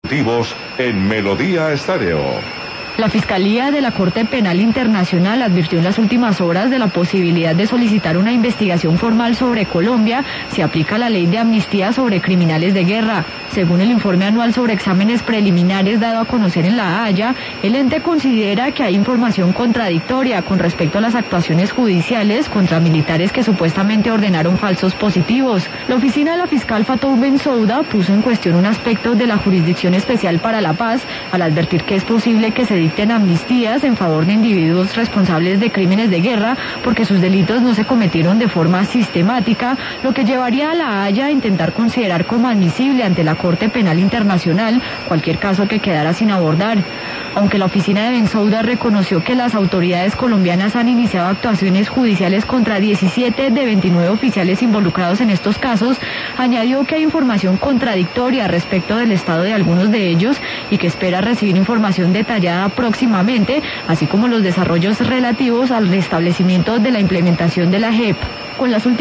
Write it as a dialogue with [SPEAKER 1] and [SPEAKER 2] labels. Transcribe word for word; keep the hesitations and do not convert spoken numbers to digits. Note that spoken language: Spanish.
[SPEAKER 1] En Melodía Estéreo.
[SPEAKER 2] La Fiscalía de la Corte Penal Internacional advirtió en las últimas horas de la posibilidad de solicitar una investigación formal sobre Colombia si aplica la ley de amnistía sobre criminales de guerra. Según el informe anual sobre exámenes preliminares dado a conocer en La Haya, el ente considera que hay información contradictoria con respecto a las actuaciones judiciales contra militares que supuestamente ordenaron falsos positivos. La oficina de la fiscal Fatou Bensouda puso en cuestión un aspecto de la Jurisdicción Especial para la Paz al advertir que es posible que se dicten amnistías en favor de individuos responsables de crímenes de guerra porque sus delitos no se cometieron de forma sistemática, lo que llevaría a La Haya a intentar considerar como admisible ante la Corte Penal Internacional cualquier caso que quedara sin abordar. Aunque la oficina de Bensouda reconoció que las autoridades colombianas han iniciado actuaciones judiciales contra diecisiete de veintinueve oficiales involucrados en estos casos, añadió que hay información contradictoria respecto del estado de algunos de ellos y que espera recibir información detallada próximamente, así como los desarrollos relativos al restablecimiento de la implementación de la J E P. Con las